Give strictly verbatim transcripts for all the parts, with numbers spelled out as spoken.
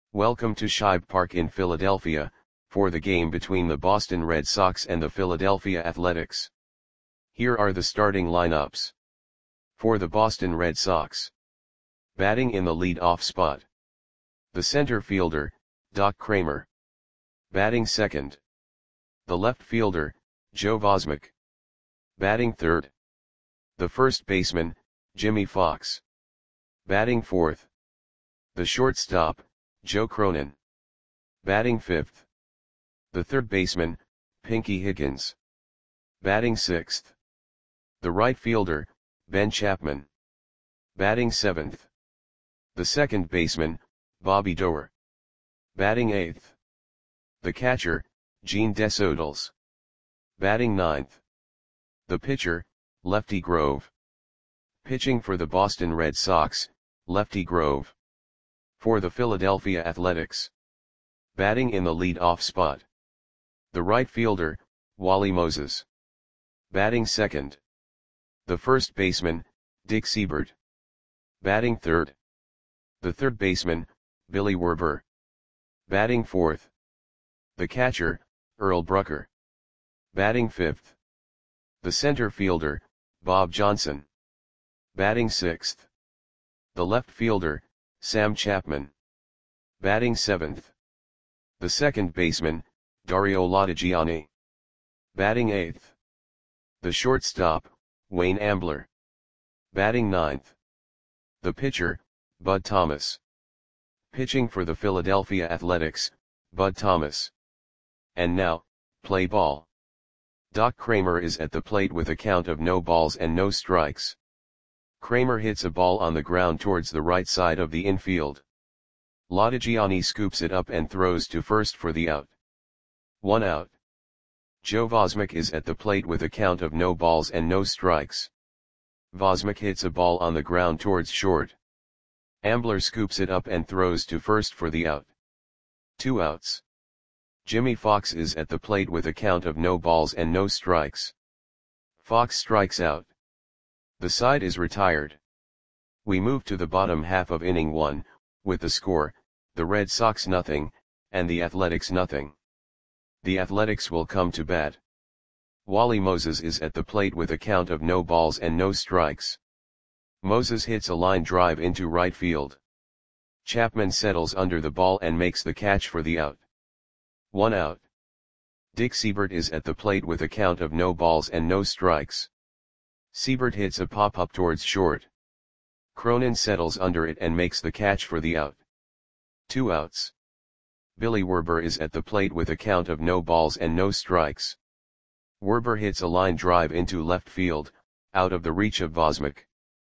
Welcome to Shibe Park in Philadelphia, for the game between the Boston Red Sox and the Philadelphia Athletics. Here are the starting lineups. For the Boston Red Sox. Batting in the lead-off spot. The center fielder, Doc Cramer. Batting second. The left fielder, Joe Vosmek. Batting third. The first baseman, Jimmie Foxx. Batting fourth. The shortstop, Joe Cronin. Batting fifth. The third baseman, Pinky Higgins. Batting sixth. The right fielder, Ben Chapman. Batting seventh. The second baseman, Bobby Doerr. Batting eighth. The catcher, Gene Desodals. Batting ninth. The pitcher, Lefty Grove. Pitching for the Boston Red Sox, Lefty Grove. For the Philadelphia Athletics. Batting in the lead-off spot. The right fielder, Wally Moses. Batting second. The first baseman, Dick Seibert. Batting third. The third baseman, Billy Werber. Batting fourth. The catcher, Earl Brucker. Batting fifth. The center fielder, Bob Johnson. Batting sixth. The left fielder, Sam Chapman. Batting seventh. The second baseman, Dario Lodigiani. Batting eighth. The shortstop, Wayne Ambler. Batting ninth. The pitcher, Bud Thomas. Pitching for the Philadelphia Athletics, Bud Thomas. And now, play ball. Doc Cramer is at the plate with a count of no balls and no strikes. Cramer hits a ball on the ground towards the right side of the infield. Lodigiani scoops it up and throws to first for the out. One out. Joe Vosmek is at the plate with a count of no balls and no strikes. Vosmek hits a ball on the ground towards short. Ambler scoops it up and throws to first for the out. Two outs. Jimmie Foxx is at the plate with a count of no balls and no strikes. Foxx strikes out. The side is retired. We move to the bottom half of inning one, with the score, the Red Sox nothing, and the Athletics nothing. The Athletics will come to bat. Wally Moses is at the plate with a count of no balls and no strikes. Moses hits a line drive into right field. Chapman settles under the ball and makes the catch for the out. One out. Dick Seibert is at the plate with a count of no balls and no strikes. Seibert hits a pop-up towards short. Cronin settles under it and makes the catch for the out. Two outs. Billy Werber is at the plate with a count of no balls and no strikes. Werber hits a line drive into left field, out of the reach of Vosmek.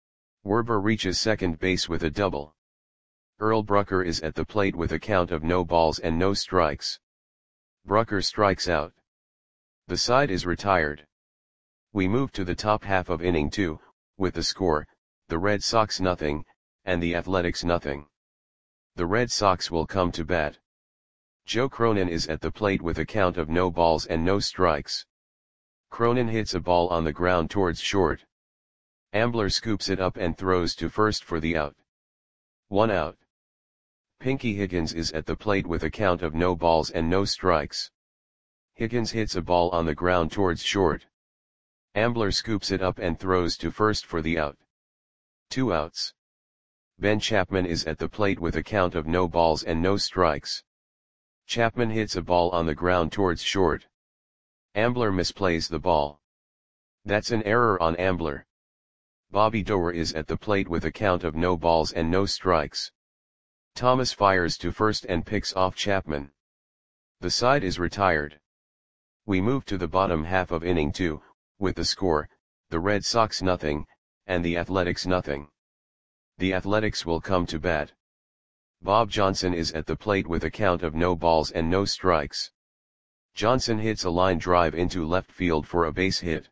Werber reaches second base with a double. Earl Brucker is at the plate with a count of no balls and no strikes. Brucker strikes out. The side is retired. We move to the top half of inning two, with the score, the Red Sox nothing, and the Athletics nothing. The Red Sox will come to bat. Joe Cronin is at the plate with a count of no balls and no strikes. Cronin hits a ball on the ground towards short. Ambler scoops it up and throws to first for the out. One out. Pinky Higgins is at the plate with a count of no balls and no strikes. Higgins hits a ball on the ground towards short. Ambler scoops it up and throws to first for the out. Two outs. Ben Chapman is at the plate with a count of no balls and no strikes. Chapman hits a ball on the ground towards short. Ambler misplays the ball. That's an error on Ambler. Bobby Doerr is at the plate with a count of no balls and no strikes. Thomas fires to first and picks off Chapman. The side is retired. We move to the bottom half of inning two, with the score, the Red Sox nothing, and the Athletics nothing. The Athletics will come to bat. Bob Johnson is at the plate with a count of no balls and no strikes. Johnson hits a line drive into left field for a base hit.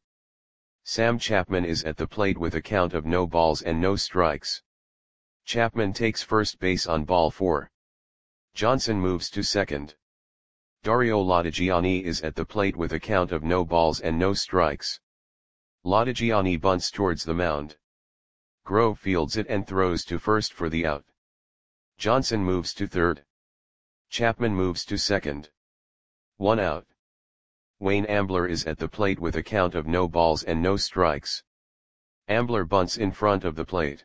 Sam Chapman is at the plate with a count of no balls and no strikes. Chapman takes first base on ball four. Johnson moves to second. Dario Lodigiani is at the plate with a count of no balls and no strikes. Lodigiani bunts towards the mound. Grove fields it and throws to first for the out. Johnson moves to third. Chapman moves to second. One out. Wayne Ambler is at the plate with a count of no balls and no strikes. Ambler bunts in front of the plate.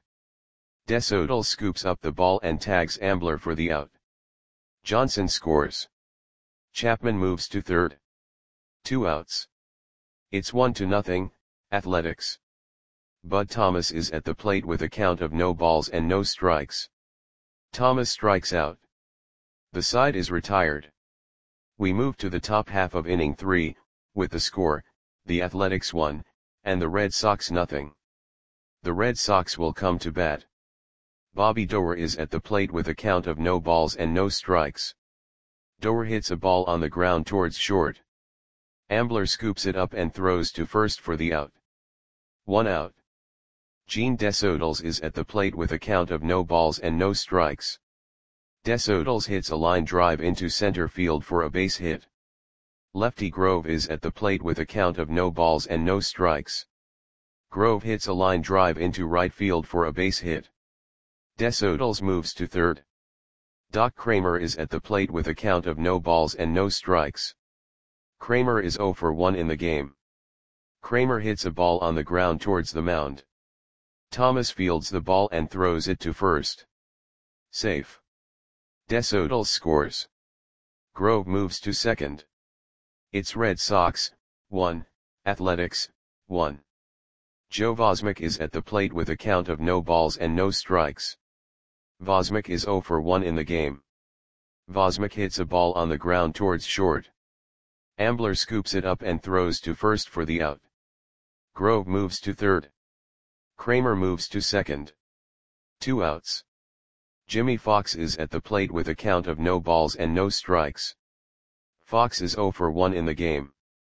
Desodal scoops up the ball and tags Ambler for the out. Johnson scores. Chapman moves to third. Two outs. It's one to nothing, Athletics. Bud Thomas is at the plate with a count of no balls and no strikes. Thomas strikes out. The side is retired. We move to the top half of inning three, with the score, the Athletics one, and the Red Sox nothing. The Red Sox will come to bat. Bobby Doerr is at the plate with a count of no balls and no strikes. Doerr hits a ball on the ground towards short. Ambler scoops it up and throws to first for the out. One out. Gene Desodals is at the plate with a count of no balls and no strikes. Desodals hits a line drive into center field for a base hit. Lefty Grove is at the plate with a count of no balls and no strikes. Grove hits a line drive into right field for a base hit. Desodals moves to third. Doc Kramer is at the plate with a count of no balls and no strikes. Kramer is oh for one in the game. Kramer hits a ball on the ground towards the mound. Thomas fields the ball and throws it to first. Safe. Desodals scores. Grove moves to second. It's Red Sox, one, Athletics, one. Joe Vosmick is at the plate with a count of no balls and no strikes. Vosmick is oh for one in the game. Vosmick hits a ball on the ground towards short. Ambler scoops it up and throws to first for the out. Grove moves to third. Kramer moves to second. Two outs. Jimmy Fox is at the plate with a count of no balls and no strikes. Fox is oh for one in the game.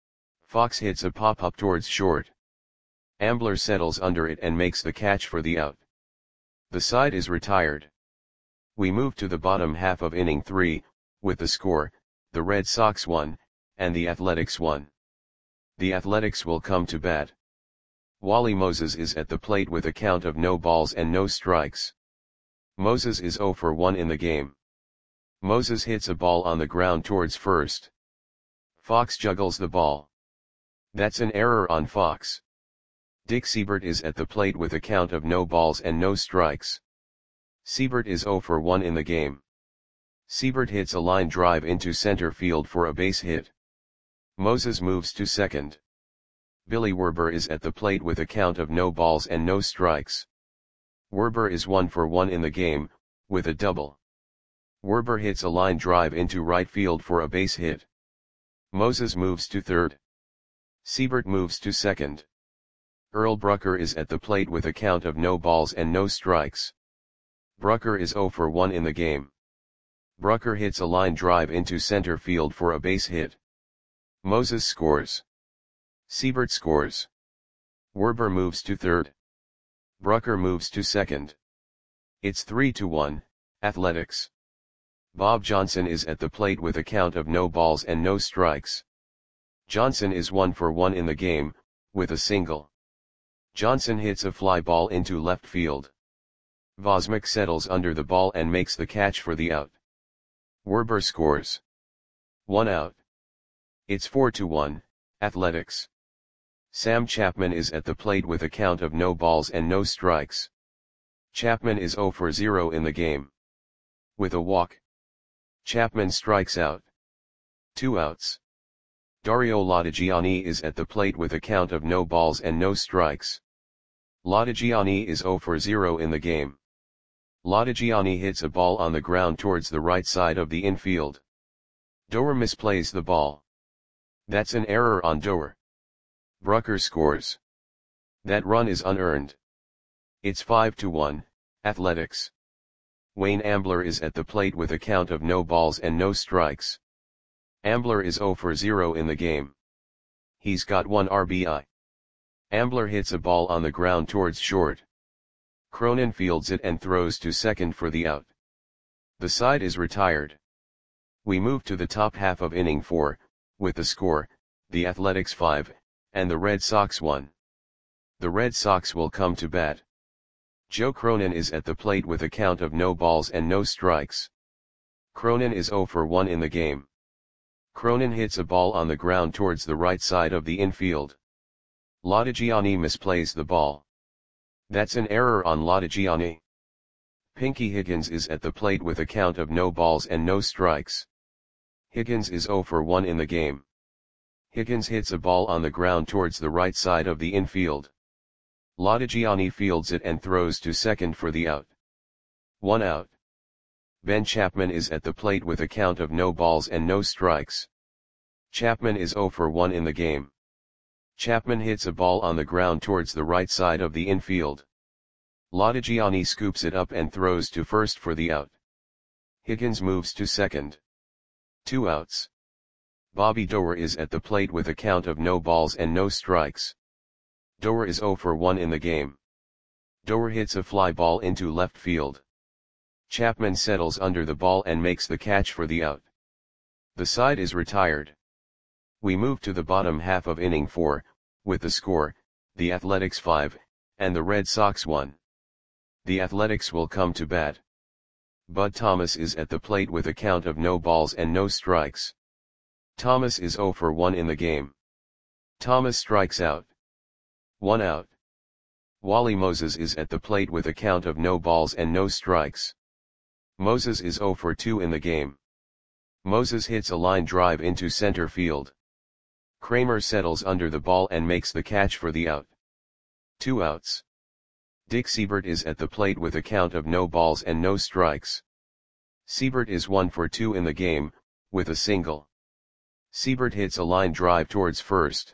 Fox hits a pop-up towards short. Ambler settles under it and makes the catch for the out. The side is retired. We move to the bottom half of inning three, with the score, the Red Sox one, and the Athletics one. The Athletics will come to bat. Wally Moses is at the plate with a count of no balls and no strikes. Moses is oh for one in the game. Moses hits a ball on the ground towards first. Fox juggles the ball. That's an error on Fox. Dick Siebert is at the plate with a count of no balls and no strikes. Siebert is oh for one in the game. Siebert hits a line drive into center field for a base hit. Moses moves to second. Billy Werber is at the plate with a count of no balls and no strikes. Werber is one for one in the game, with a double. Werber hits a line drive into right field for a base hit. Moses moves to third. Siebert moves to second. Earl Brucker is at the plate with a count of no balls and no strikes. Brucker is oh for one in the game. Brucker hits a line drive into center field for a base hit. Moses scores. Siebert scores. Werber moves to third. Brucker moves to second. It's three to one, Athletics. Bob Johnson is at the plate with a count of no balls and no strikes. Johnson is one for one in the game, with a single. Johnson hits a fly ball into left field. Vosmick settles under the ball and makes the catch for the out. Werber scores. One out. It's four to one, Athletics. Sam Chapman is at the plate with a count of no balls and no strikes. Chapman is oh for zero in the game. With a walk. Chapman strikes out. Two outs. Dario Latigiani is at the plate with a count of no balls and no strikes. Latigiani is oh for zero in the game. Latigiani hits a ball on the ground towards the right side of the infield. Doerr misplays the ball. That's an error on Doerr. Brucker scores. That run is unearned. It's five to one, Athletics. Wayne Ambler is at the plate with a count of no balls and no strikes. Ambler is oh for zero in the game. He's got one R B I. Ambler hits a ball on the ground towards short. Cronin fields it and throws to second for the out. The side is retired. We move to the top half of inning four, with the score, the Athletics five, and the Red Sox one. The Red Sox will come to bat. Joe Cronin is at the plate with a count of no balls and no strikes. Cronin is zero for one in the game. Cronin hits a ball on the ground towards the right side of the infield. Lodigiani misplays the ball. That's an error on Lodigiani. Pinky Higgins is at the plate with a count of no balls and no strikes. Higgins is zero for one in the game. Higgins hits a ball on the ground towards the right side of the infield. Lodigiani fields it and throws to second for the out. One out. Ben Chapman is at the plate with a count of no balls and no strikes. Chapman is zero for one in the game. Chapman hits a ball on the ground towards the right side of the infield. Lodigiani scoops it up and throws to first for the out. Higgins moves to second. Two outs. Bobby Doerr is at the plate with a count of no balls and no strikes. Doerr is zero for one in the game. Doerr hits a fly ball into left field. Chapman settles under the ball and makes the catch for the out. The side is retired. We move to the bottom half of inning four, with the score, the Athletics five, and the Red Sox one. The Athletics will come to bat. Bud Thomas is at the plate with a count of no balls and no strikes. Thomas is zero for one in the game. Thomas strikes out. One out. Wally Moses is at the plate with a count of no balls and no strikes. Moses is zero for two in the game. Moses hits a line drive into center field. Kramer settles under the ball and makes the catch for the out. Two outs. Dick Seibert is at the plate with a count of no balls and no strikes. Seibert is one for two in the game, with a single. Seibert hits a line drive towards first.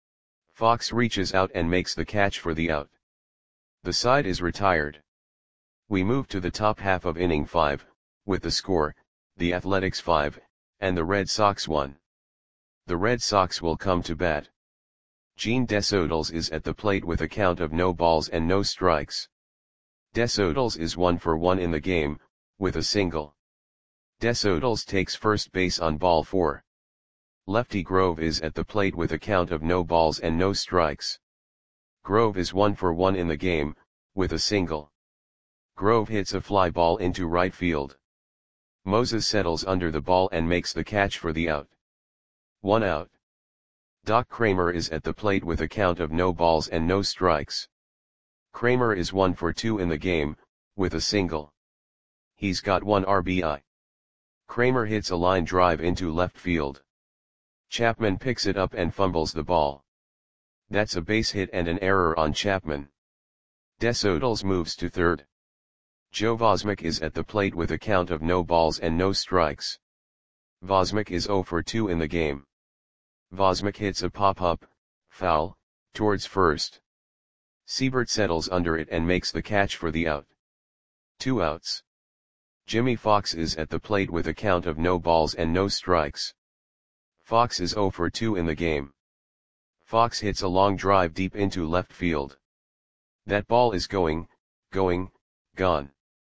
Fox reaches out and makes the catch for the out. The side is retired. We move to the top half of inning five, with the score, the Athletics five, and the Red Sox one. The Red Sox will come to bat. Gene Desodals is at the plate with a count of no balls and no strikes. Desodals is one for one in the game, with a single. Desodals takes first base on ball four. Lefty Grove is at the plate with a count of no balls and no strikes. Grove is one for one in the game, with a single. Grove hits a fly ball into right field. Moses settles under the ball and makes the catch for the out. One out. Doc Kramer is at the plate with a count of no balls and no strikes. Kramer is one for two in the game, with a single. He's got one R B I. Kramer hits a line drive into left field. Chapman picks it up and fumbles the ball. That's a base hit and an error on Chapman. Desodals moves to third. Joe Vosmick is at the plate with a count of no balls and no strikes. Vosmick is zero for two in the game. Vosmick hits a pop-up, foul, towards first. Seibert settles under it and makes the catch for the out. Two outs. Jimmy Fox is at the plate with a count of no balls and no strikes. Fox is zero for two in the game. Fox hits a long drive deep into left field. That ball is going, going, gone.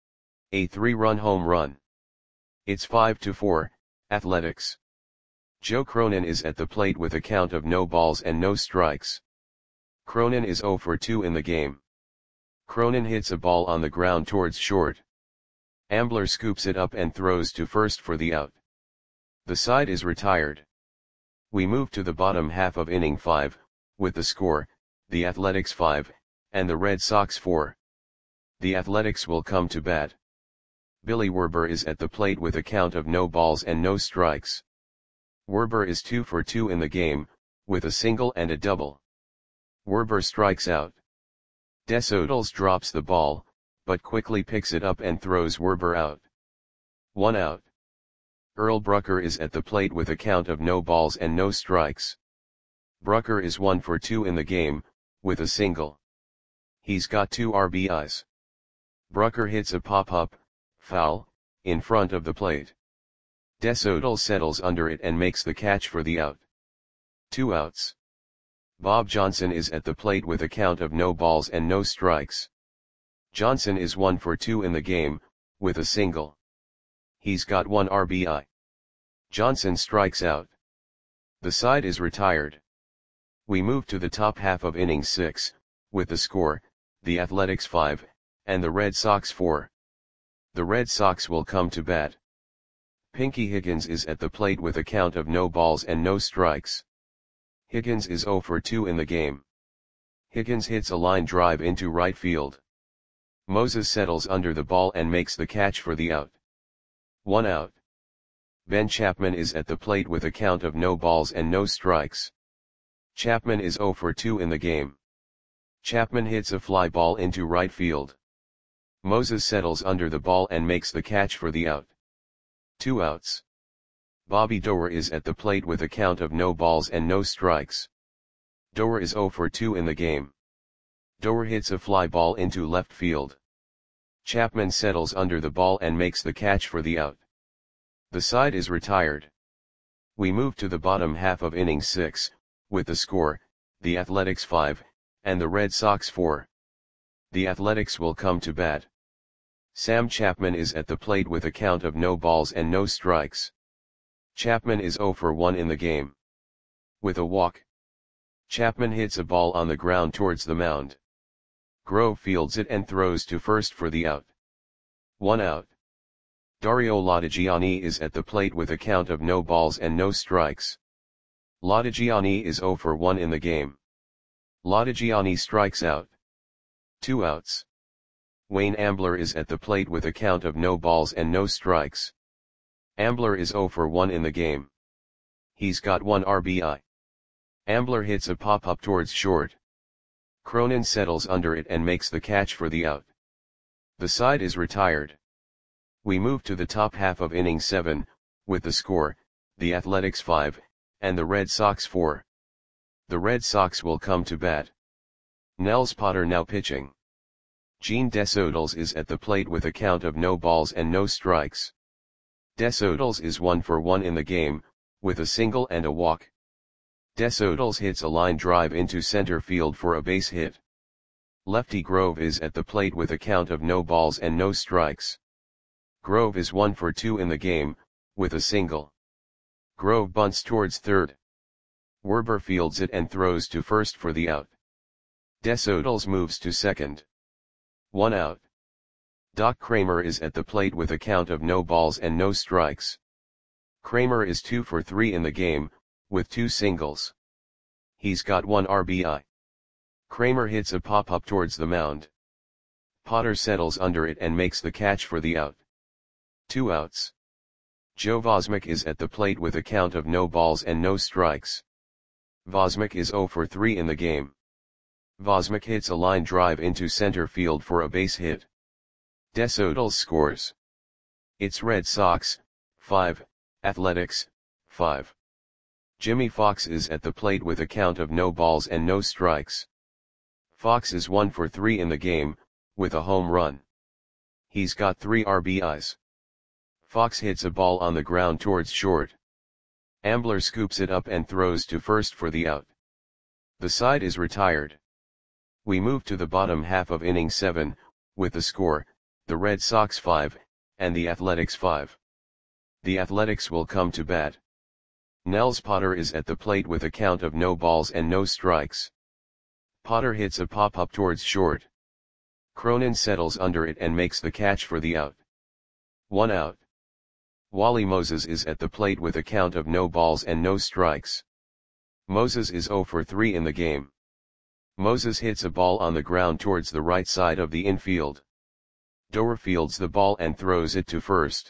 A three-run home run. It's five to four, Athletics. Joe Cronin is at the plate with a count of no balls and no strikes. Cronin is zero for two in the game. Cronin hits a ball on the ground towards short. Ambler scoops it up and throws to first for the out. The side is retired. We move to the bottom half of inning five, with the score, the Athletics five, and the Red Sox four. The Athletics will come to bat. Billy Werber is at the plate with a count of no balls and no strikes. Werber is two for two in the game, with a single and a double. Werber strikes out. Desodals drops the ball, but quickly picks it up and throws Werber out. One out. Earl Brucker is at the plate with a count of no balls and no strikes. Brucker is one for two in the game, with a single. He's got two R B Is. Brucker hits a pop-up, foul, in front of the plate. Desodal settles under it and makes the catch for the out. Two outs. Bob Johnson is at the plate with a count of no balls and no strikes. Johnson is one for two in the game, with a single. He's got one R B I. Johnson strikes out. The side is retired. We move to the top half of inning six, with the score, the Athletics five, and the Red Sox four. The Red Sox will come to bat. Pinky Higgins is at the plate with a count of no balls and no strikes. Higgins is zero for two in the game. Higgins hits a line drive into right field. Moses settles under the ball and makes the catch for the out. One out. Ben Chapman is at the plate with a count of no balls and no strikes. Chapman is zero for two in the game. Chapman hits a fly ball into right field. Moses settles under the ball and makes the catch for the out. Two outs. Bobby Doerr is at the plate with a count of no balls and no strikes. Doerr is zero for two in the game. Doerr hits a fly ball into left field. Chapman settles under the ball and makes the catch for the out. The side is retired. We move to the bottom half of inning six, with the score, the Athletics five, and the Red Sox four. The Athletics will come to bat. Sam Chapman is at the plate with a count of no balls and no strikes. Chapman is zero for one in the game. With a walk. Chapman hits a ball on the ground towards the mound. Grove fields it and throws to first for the out. One out. Dario Latigiani is at the plate with a count of no balls and no strikes. Latigiani is zero for one in the game. Latigiani strikes out. Two outs. Wayne Ambler is at the plate with a count of no balls and no strikes. Ambler is zero for one in the game. He's got one R B I. Ambler hits a pop-up towards short. Cronin settles under it and makes the catch for the out. The side is retired. We move to the top half of inning seven, with the score, the Athletics five, and the Red Sox four. The Red Sox will come to bat. Nels Potter now pitching. Gene Desodals is at the plate with a count of no balls and no strikes. Desodals is one for one in the game, with a single and a walk. Desodals hits a line drive into center field for a base hit. Lefty Grove is at the plate with a count of no balls and no strikes. Grove is one for two in the game, with a single. Grove bunts towards third. Werber fields it and throws to first for the out. Desodals moves to second. One out. Doc Kramer is at the plate with a count of no balls and no strikes. Kramer is two for three in the game, with two singles. He's got one R B I. Kramer hits a pop-up towards the mound. Potter settles under it and makes the catch for the out. Two outs. Joe Vosmick is at the plate with a count of no balls and no strikes. Vosmick is zero for three in the game. Vosmick hits a line drive into center field for a base hit. Desodals scores. It's Red Sox, five, Athletics, five. Jimmy Fox is at the plate with a count of no balls and no strikes. Fox is one for three in the game, with a home run. He's got three R B Is. Fox hits a ball on the ground towards short. Ambler scoops it up and throws to first for the out. The side is retired. We move to the bottom half of inning seven, with the score, the Red Sox five, and the Athletics five. The Athletics will come to bat. Nels Potter is at the plate with a count of no balls and no strikes. Potter hits a pop-up towards short. Cronin settles under it and makes the catch for the out. One out. Wally Moses is at the plate with a count of no balls and no strikes. Moses is zero for three in the game. Moses hits a ball on the ground towards the right side of the infield. Doerr fields the ball and throws it to first.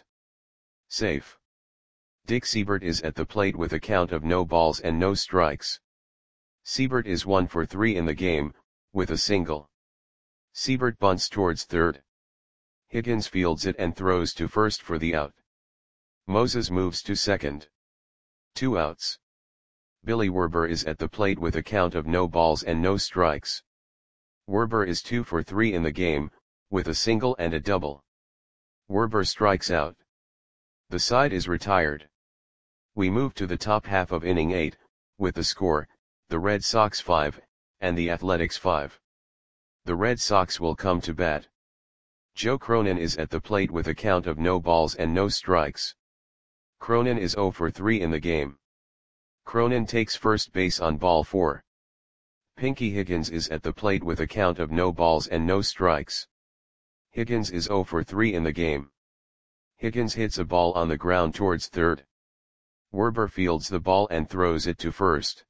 Safe. Dick Siebert is at the plate with a count of no balls and no strikes. Siebert is one for three in the game, with a single. Siebert bunts towards third. Higgins fields it and throws to first for the out. Moses moves to second. Two outs. Billy Werber is at the plate with a count of no balls and no strikes. Werber is two for three in the game, with a single and a double. Werber strikes out. The side is retired. We move to the top half of inning eight, with the score, the Red Sox five, and the Athletics five. The Red Sox will come to bat. Joe Cronin is at the plate with a count of no balls and no strikes. Cronin is zero for three in the game. Cronin takes first base on ball four. Pinky Higgins is at the plate with a count of no balls and no strikes. Higgins is zero for three in the game. Higgins hits a ball on the ground towards third. Werber fields the ball and throws it to first.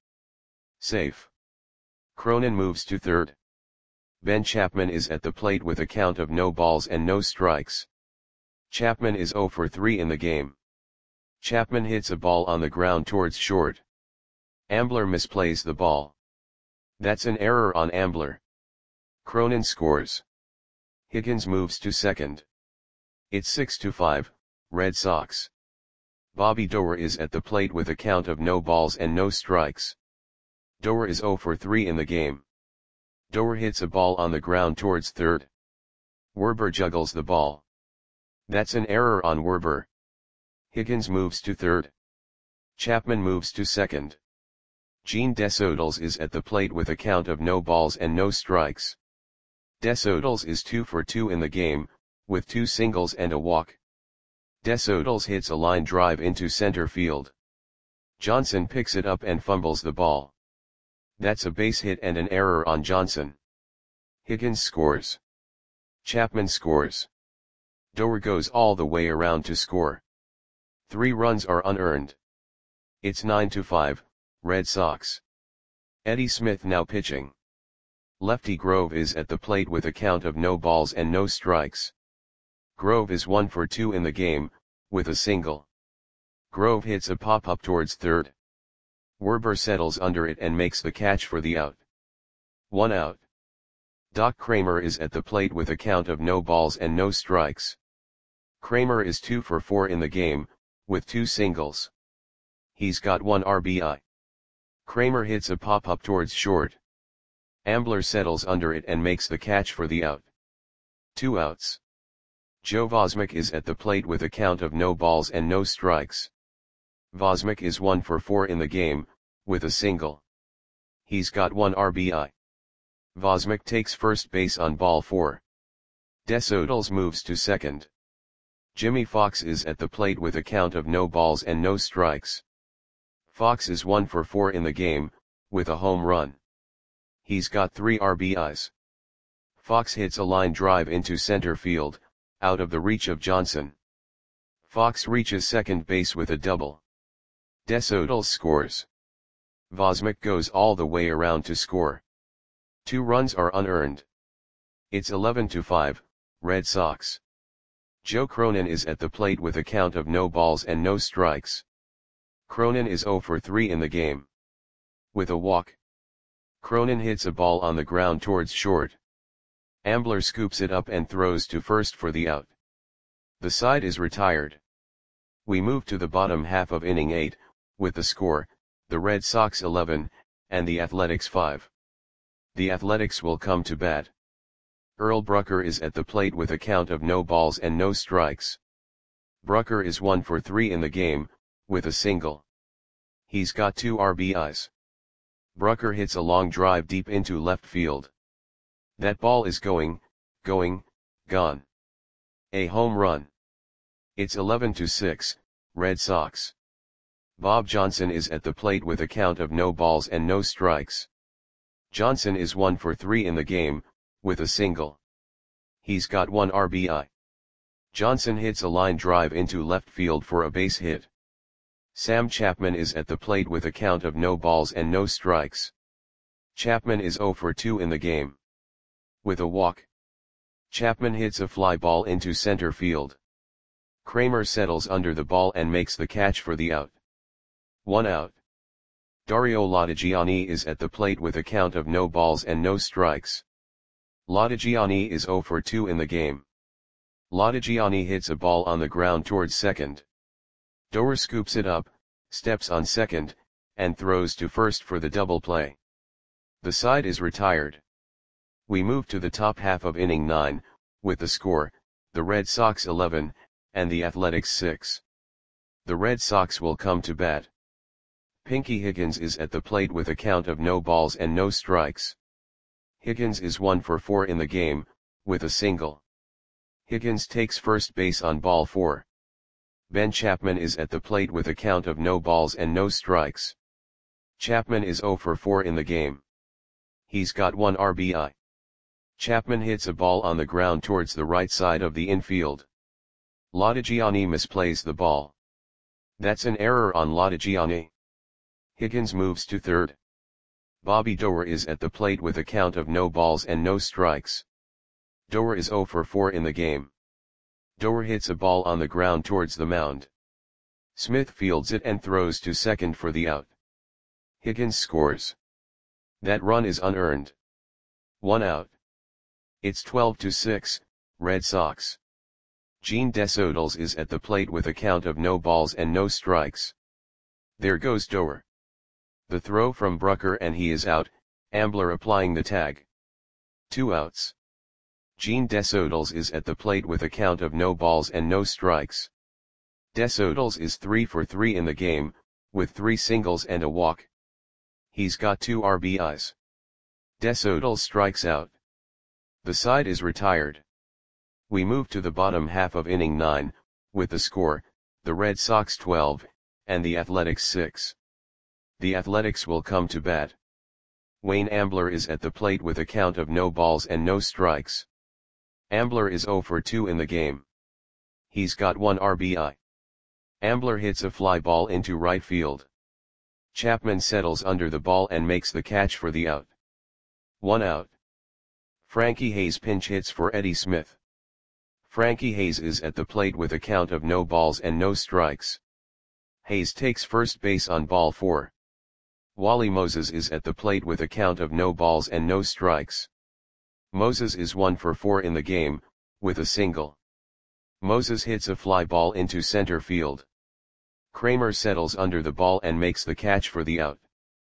Safe. Cronin moves to third. Ben Chapman is at the plate with a count of no balls and no strikes. Chapman is zero for three in the game. Chapman hits a ball on the ground towards short. Ambler misplays the ball. That's an error on Ambler. Cronin scores. Higgins moves to second. It's six to five, Red Sox. Bobby Doerr is at the plate with a count of no balls and no strikes. Doerr is zero for three in the game. Doerr hits a ball on the ground towards third. Werber juggles the ball. That's an error on Werber. Higgins moves to third. Chapman moves to second. Gene Desodals is at the plate with a count of no balls and no strikes. Desodals is two for two in the game, with two singles and a walk. Desodals hits a line drive into center field. Johnson picks it up and fumbles the ball. That's a base hit and an error on Johnson. Higgins scores. Chapman scores. Doerr goes all the way around to score. Three runs are unearned. It's nine to five, Red Sox. Eddie Smith now pitching. Lefty Grove is at the plate with a count of no balls and no strikes. Grove is one for two in the game, with a single. Grove hits a pop-up towards third. Werber settles under it and makes the catch for the out. One out. Doc Kramer is at the plate with a count of no balls and no strikes. Kramer is two for four in the game, with two singles. He's got one R B I. Kramer hits a pop-up towards short. Ambler settles under it and makes the catch for the out. Two outs. Joe Vosmick is at the plate with a count of no balls and no strikes. Vosmick is one for four in the game, with a single. He's got one R B I. Vosmick takes first base on ball four. Desodals moves to second. Jimmy Fox is at the plate with a count of no balls and no strikes. Fox is one for four in the game, with a home run. He's got three R B Is. Fox hits a line drive into center field, out of the reach of Johnson. Fox reaches second base with a double. Desodals scores. Vosmick goes all the way around to score. Two runs are unearned. It's eleven to five, Red Sox. Joe Cronin is at the plate with a count of no balls and no strikes. Cronin is zero for three in the game. With a walk. Cronin hits a ball on the ground towards short. Ambler scoops it up and throws to first for the out. The side is retired. We move to the bottom half of inning eight, with the score, the Red Sox eleven, and the Athletics five. The Athletics will come to bat. Earl Brucker is at the plate with a count of no balls and no strikes. Brucker is one for three in the game, with a single. He's got two R B Is. Brucker hits a long drive deep into left field. That ball is going, going, gone. A home run. It's eleven to six, Red Sox. Bob Johnson is at the plate with a count of no balls and no strikes. Johnson is one for three in the game, with a single. He's got one R B I. Johnson hits a line drive into left field for a base hit. Sam Chapman is at the plate with a count of no balls and no strikes. Chapman is zero for two in the game. With a walk. Chapman hits a fly ball into center field. Kramer settles under the ball and makes the catch for the out. One out. Dario Latigiani is at the plate with a count of no balls and no strikes. Latigiani is zero for two in the game. Latigiani hits a ball on the ground towards second. Doerr scoops it up, steps on second, and throws to first for the double play. The side is retired. We move to the top half of inning nine, with the score, the Red Sox eleven, and the Athletics six. The Red Sox will come to bat. Pinky Higgins is at the plate with a count of no balls and no strikes. Higgins is one for four in the game, with a single. Higgins takes first base on ball four. Ben Chapman is at the plate with a count of no balls and no strikes. Chapman is zero for four in the game. He's got one R B I. Chapman hits a ball on the ground towards the right side of the infield. Lodigiani misplays the ball. That's an error on Lodigiani. Higgins moves to third. Bobby Doerr is at the plate with a count of no balls and no strikes. Doerr is zero for four in the game. Doerr hits a ball on the ground towards the mound. Smith fields it and throws to second for the out. Higgins scores. That run is unearned. One out. It's twelve to six, Red Sox. Gene Desodals is at the plate with a count of no balls and no strikes. There goes Doerr. The throw from Brucker and he is out, Ambler applying the tag. Two outs. Gene Desodals is at the plate with a count of no balls and no strikes. Desodals is three for three in the game, with three singles and a walk. He's got two R B Is. Desodals strikes out. The side is retired. We move to the bottom half of inning nine, with the score, the Red Sox twelve, and the Athletics six. The Athletics will come to bat. Wayne Ambler is at the plate with a count of no balls and no strikes. Ambler is zero for two in the game. He's got one R B I. Ambler hits a fly ball into right field. Chapman settles under the ball and makes the catch for the out. One out. Frankie Hayes pinch hits for Eddie Smith. Frankie Hayes is at the plate with a count of no balls and no strikes. Hayes takes first base on ball four. Wally Moses is at the plate with a count of no balls and no strikes. Moses is one for four in the game, with a single. Moses hits a fly ball into center field. Kramer settles under the ball and makes the catch for the out.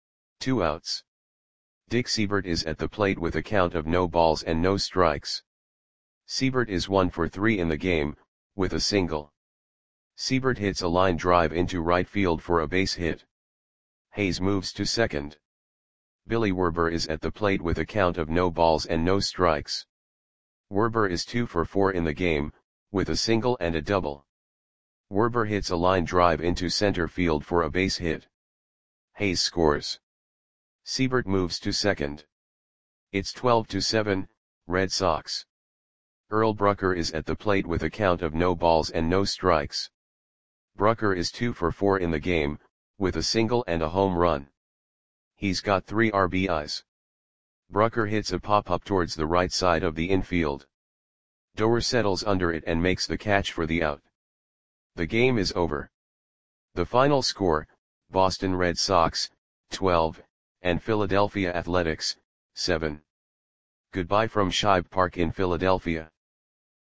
Two outs. Dick Seibert is at the plate with a count of no balls and no strikes. Seibert is one for three in the game, with a single. Seibert hits a line drive into right field for a base hit. Hayes moves to second. Billy Werber is at the plate with a count of no balls and no strikes. Werber is two for four in the game, with a single and a double. Werber hits a line drive into center field for a base hit. Hayes scores. Seibert moves to second. It's twelve to seven, Red Sox. Earl Brucker is at the plate with a count of no balls and no strikes. Brucker is two for four in the game, with a single and a home run. He's got three R B Is. Brucker hits a pop-up towards the right side of the infield. Doerr settles under it and makes the catch for the out. The game is over. The final score, Boston Red Sox, twelve, and Philadelphia Athletics, seven. Goodbye from Shibe Park in Philadelphia.